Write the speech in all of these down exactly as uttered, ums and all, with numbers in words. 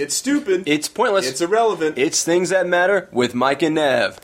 It's stupid. It's pointless. It's irrelevant. It's Things That Matter with Mike and Nev.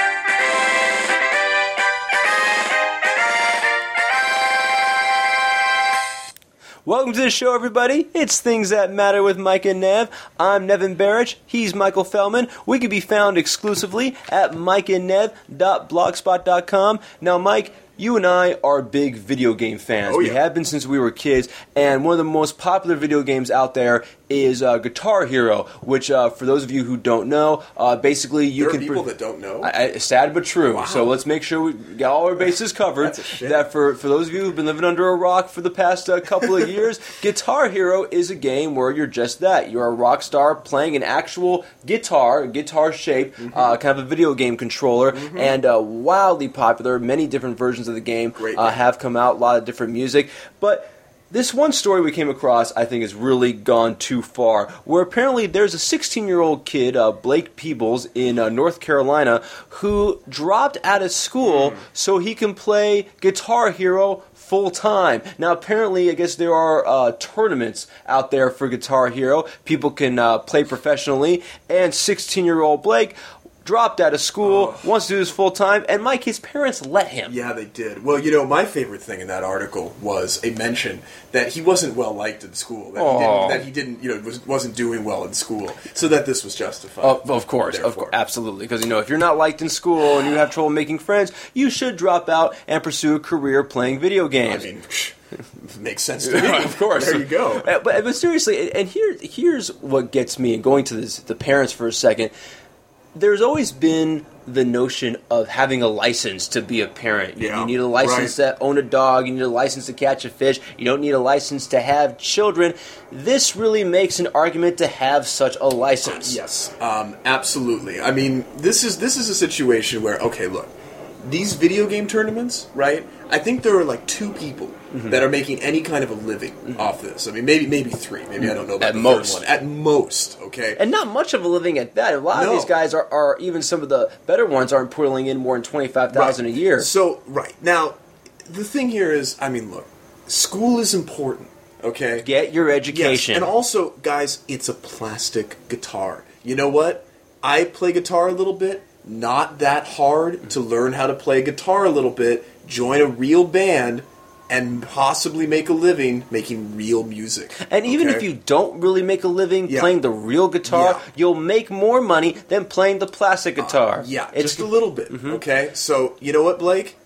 Welcome to the show, everybody. It's Things That Matter with Mike and Nev. I'm Nevin Barrich. He's Michael Fellman. We can be found exclusively at mike and nev dot blogspot dot com. Now, Mike, you and I are big video game fans. Oh, yeah. We have been since we were kids, and one of the most popular video games out there is uh, Guitar Hero, which, uh, for those of you who don't know, uh, basically you there can... There are people pre- that don't know? I, I, sad but true. Wow. So let's make sure we got all our bases covered. That's a shame. That for, for those of you who've been living under a rock for the past uh, couple of years, Guitar Hero is a game where you're just that. You're a rock star playing an actual guitar, guitar shape, mm-hmm. uh, kind of a video game controller, mm-hmm. and uh, wildly popular. Many different versions of the game, Great uh, game. have come out, a lot of different music. But this one story we came across, I think, has really gone too far, where apparently there's a sixteen-year-old kid, uh, Blake Peebles, in uh, North Carolina, who dropped out of school mm. so he can play Guitar Hero full-time. Now, apparently, I guess there are uh, tournaments out there for Guitar Hero. People can uh, play professionally, and sixteen-year-old Blake dropped out of school, oh. wants to do this full-time, and Mike, his parents let him. Yeah, they did. Well, you know, my favorite thing in that article was a mention that he wasn't well-liked in school, that, he didn't, that he didn't, you know, was, wasn't doing well in school, so that this was justified. Oh, of course, of course, absolutely, because, you know, if you're not liked in school and you have trouble making friends, you should drop out and pursue a career playing video games. I mean... makes sense to me. Of course. There you go. But, but seriously, and here, here's what gets me, and going to this, the parents for a second, there's always been the notion of having a license to be a parent. You, yeah, you need a license right. to own a dog. You need a license to catch a fish. You don't need a license to have children. This really makes an argument to have such a license. Yes, um, absolutely. I mean, this is this is a situation where, okay, look, these video game tournaments, right? I think there are like two people mm-hmm. that are making any kind of a living mm-hmm. off this. I mean, maybe maybe three. Maybe mm-hmm. I don't know about at the most. third one. At most, okay? And not much of a living at that. A lot no. of these guys are, are, even some of the better ones, aren't pulling in more than twenty-five thousand dollars right. a year. So, right. Now, the thing here is, I mean, look, school is important, okay? Get your education. Yes. And also, guys, it's a plastic guitar. You know what? I play guitar a little bit. Not that hard to learn how to play guitar a little bit, join a real band, and possibly make a living making real music. And even okay? if you don't really make a living yeah. playing the real guitar, yeah. you'll make more money than playing the plastic guitar. Uh, yeah, it's, just a little bit, mm-hmm. okay? So, you know what, Blake?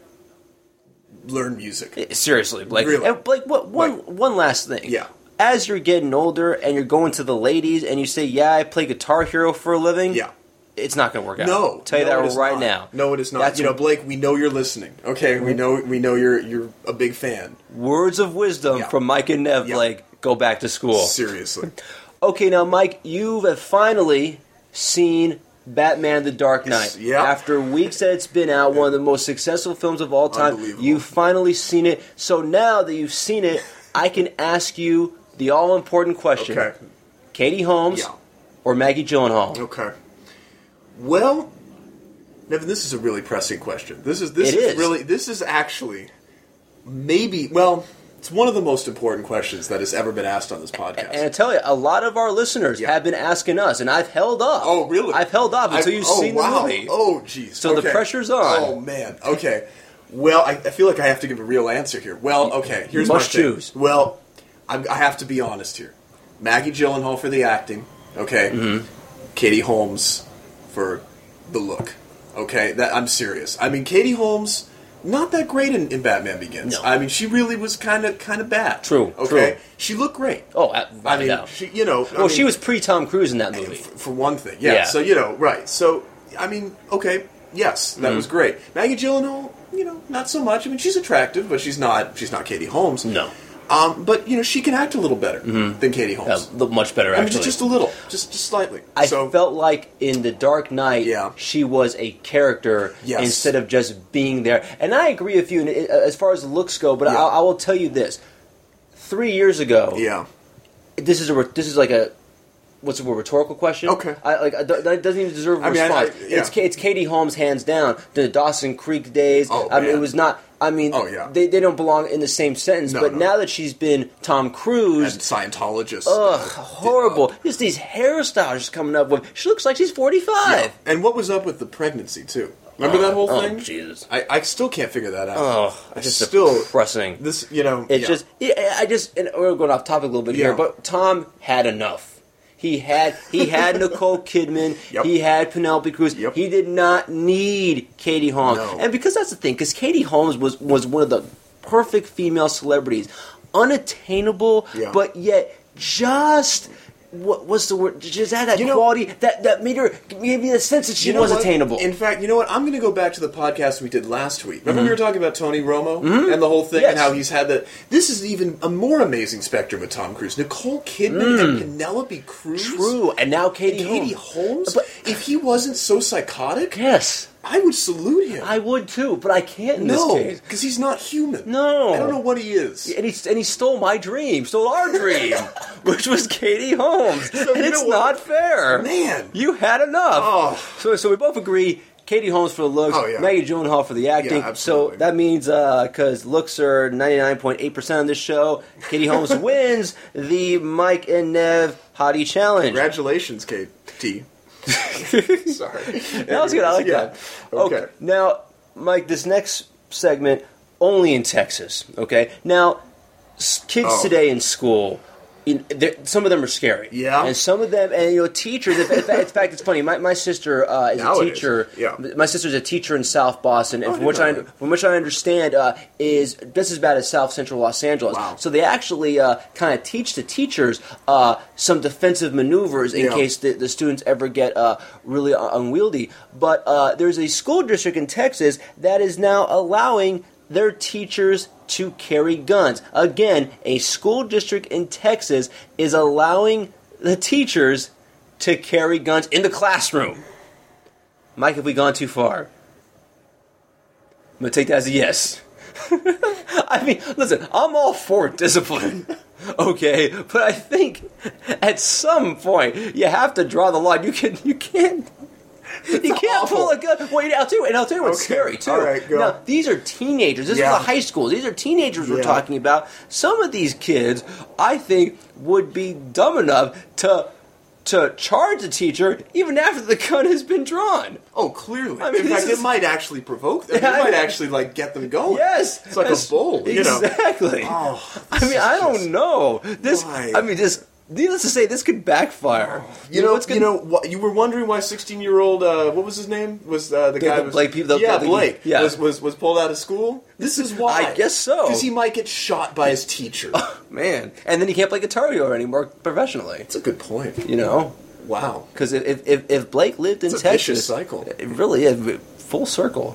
Learn music. Seriously, Blake. Really? And Blake, what, one, Blake. one last thing. Yeah. As you're getting older and you're going to the ladies and you say, yeah, I play Guitar Hero for a living. Yeah. It's not going to work out. No, I'll tell you no, that right not. now. No, it is not. That's you know, Blake, we know you're listening. Okay, we know we know you're you're a big fan. Words of wisdom yeah. from Mike and Nev. Yeah. Blake, go back to school. Seriously. Okay, now Mike, you have finally seen Batman: The Dark Knight. Yeah. After weeks that it's been out, one of the most successful films of all time. Unbelievable. You've finally seen it. So now that you've seen it, I can ask you the all-important question: Okay. Katie Holmes Yeah. or Maggie Gyllenhaal? Okay. Well, Nevin, this is a really pressing question. This is this It is, is. really this is actually maybe well, it's one of the most important questions that has ever been asked on this podcast. And I tell you, a lot of our listeners Yeah. have been asking us, and I've held off. Oh, really? I've held off until I've- you've oh, seen wow. the movie. Oh, jeez. So the Okay. pressure's on. Oh, man. Okay. Well, I, I feel like I have to give a real answer here. Well, okay. Here's You must my thing. choose. Well, I'm, I have to be honest here. Maggie Gyllenhaal for the acting. Okay. Mm-hmm. Katie Holmes for the look. Okay, that I'm serious. I mean, Katie Holmes, not that great in, in Batman Begins. No. I mean, she really was kind of kind of bad. True, Okay, true. she looked great. Oh, I, I mean, know. she, you know. I Well, mean, she was pre-Tom Cruise in that movie. f- for one thing. Yeah, Yeah. So you know, right. So I mean, okay, yes, that Mhm. was great. Maggie Gyllenhaal, you know, not so much. I mean, she's attractive, but she's not. She's not Katie Holmes. No. Um, but you know, she can act a little better Mhm. than Katie Holmes. Uh, much better, I mean, actually. just a little, just just slightly. I so, felt like in The Dark Knight, Yeah. she was a character Yes. instead of just being there. And I agree with you as far as looks go, but Yeah. I, I will tell you this. Three years ago, yeah, this is a this is like a what's the word, rhetorical question. Okay. I, like I, that doesn't even deserve a I mean, I- response. I- yeah. It's it's Katie Holmes hands down. The Dawson Creek days. Oh, I mean, man. it was not. I mean, Oh, yeah. they they don't belong in the same sentence. No, but no. now that she's been Tom Cruise. And Scientologists. Ugh, horrible. Just these hairstyles she's coming up with. She looks like she's forty-five. Yeah. And what was up with the pregnancy, too? Remember Oh, that whole oh, thing? Jesus. I, I still can't figure that out. Oh, I it's just still depressing. This, you know, It's yeah. just, yeah, I just, and we're going off topic a little bit here, Yeah. but Tom had enough. He had, he had Nicole Kidman. Yep. He had Penelope Cruz. Yep. He did not need Katie Holmes. No. And because that's the thing, because Katie Holmes was was one of the perfect female celebrities, unattainable, Yeah. but yet just. What was the word? Just had that You know- quality that, that made her gave me the sense that she You know was what? attainable. In fact, you know what? I'm going to go back to the podcast we did last week. Remember we were talking about Tony Romo and the whole thing Yes. and how he's had that. This is even a more amazing spectrum with Tom Cruise. Nicole Kidman and Penelope Cruz. True, and now Katie, And Katie Holmes. Holmes. But- if he wasn't so psychotic, Yes, I would salute him. I would too, but I can't in no, this case. because he's not human. No. I don't know what he is. And he, and he stole my dream, stole our dream, which was Katie Holmes. So and you it's know what? not fair. Man. You had enough. Oh. So so we both agree, Katie Holmes for the looks, Oh, yeah. Maggie Gyllenhaal for the acting. Yeah, absolutely. So that means, because looks are ninety-nine point eight percent of this show, Katie Holmes wins the Mike and Nev Hottie Challenge. Congratulations, Kate T. Sorry. That was good. I like Yeah. that. Okay. Now, Mike, this next segment only in Texas. Okay. Now, s- kids Oh. today in school, in, they're- some of them are scary. Yeah. And some of them, and you know, teachers. In fact, in fact it's funny. My, my sister uh, is Now a it is. teacher. Yeah. My sister's a teacher in South Boston, and Oh, I from which I didn't know that. from which I understand uh, is just as bad as South Central Los Angeles. Wow. So they actually uh, kind of teach the teachers uh, some defensive maneuvers in Yeah. case the, the students ever get uh, really unwieldy. But uh, there's a school district in Texas that is now allowing their teachers to carry guns. Again, a school district in Texas is allowing the teachers to carry guns in the classroom. Mike, have we gone too far? I'm going to take that as a yes. I mean, listen, I'm all for discipline, okay? But I think at some point you have to draw the line. You can, you can't, you can't awful. pull a gun. Wait, I'll tell you, and I'll tell you what's Okay, scary too. all right, go. Now, these are teenagers. This Yeah. is a high school. These are teenagers we're Yeah. talking about. Some of these kids, I think, would be dumb enough to to charge the teacher even after the gun has been drawn. Oh, clearly. I mean, In fact, this is- it might actually provoke them. Yeah, it might I- actually like get them going. Yes, It's like a That's- bull, you know. Exactly. Oh, I mean, I don't know. This. Why? I mean, this. Needless to say, this could backfire. You know, what's you gonna- know, what, you were wondering why sixteen-year-old, uh, what was his name? Was uh, the, guy? the was, Blake people- the- yeah, the- Blake. yeah. Was, was was pulled out of school. This is why. I guess so. Because he might get shot by his teacher. Man, and then he can't play Guitar Hero anymore professionally. That's a good point. You know, Wow. because if, if if Blake lived in It's a Texas, vicious cycle. it really is full circle.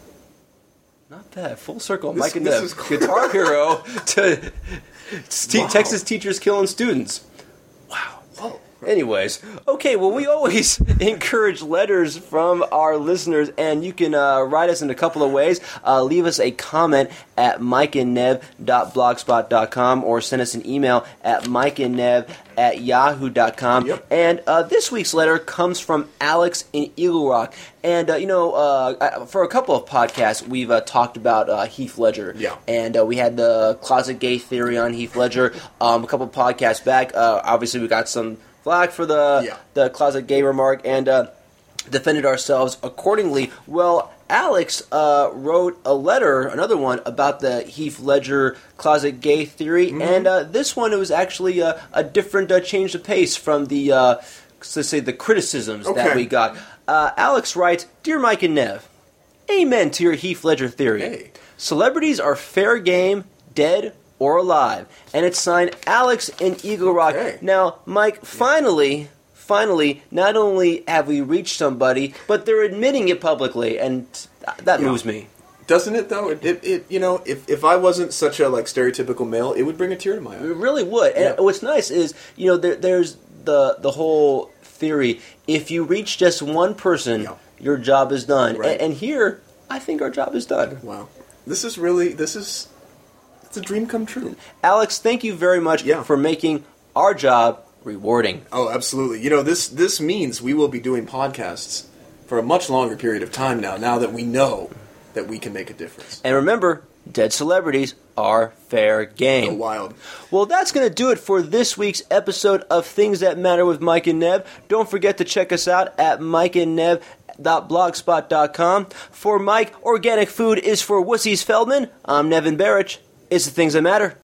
Not bad, full circle. This- Mike and this the is cool. Guitar Hero to te- Wow. Texas teachers killing students. Wow. Whoa. Anyways, okay, well, we always encourage letters from our listeners, and you can uh, write us in a couple of ways. Uh, leave us a comment at mike and nev dot blogspot dot com or send us an email at mikeandnev at yahoo dot com. Yep. And uh, this week's letter comes from Alex in Eagle Rock. And, uh, you know, uh, for a couple of podcasts, we've uh, talked about uh, Heath Ledger. Yeah. And uh, we had the closet gay theory on Heath Ledger um, a couple of podcasts back. Uh, obviously, we got some flack for the Yeah. the closet gay remark and uh, defended ourselves accordingly. Well, Alex uh, wrote a letter, another one, about the Heath Ledger closet gay theory, Mm-hmm. and uh, this one, it was actually uh, a different uh, change of pace from the, uh, let's say, the criticisms that Okay. we got. Uh, Alex writes, "Dear Mike and Nev, amen to your Heath Ledger theory. Hey. Celebrities are fair game, dead or alive." And it's signed Alex in Eagle Rock. Okay. Now, Mike, finally, finally, not only have we reached somebody, but they're admitting it publicly, and th- that Yeah. moves me. Doesn't it though? It, it, it you know, if, if I wasn't such a like stereotypical male, it would bring a tear to my eye. It really would. And Yeah. what's nice is, you know, there, there's the the whole theory. If you reach just one person, Yeah. your job is done. Right. And, and here, I think our job is done. Wow. This is really this is it's a dream come true. Alex, thank you very much Yeah. for making our job rewarding. Oh, absolutely. You know, this this means we will be doing podcasts for a much longer period of time now, now that we know that we can make a difference. And remember, dead celebrities are fair game. Go wild. Well, that's going to do it for this week's episode of Things That Matter with Mike and Nev. Don't forget to check us out at mike and nev dot blogspot dot com. For Mike, organic food is for Wussies Feldman. I'm Nevin Barrich. It's the Things That Matter.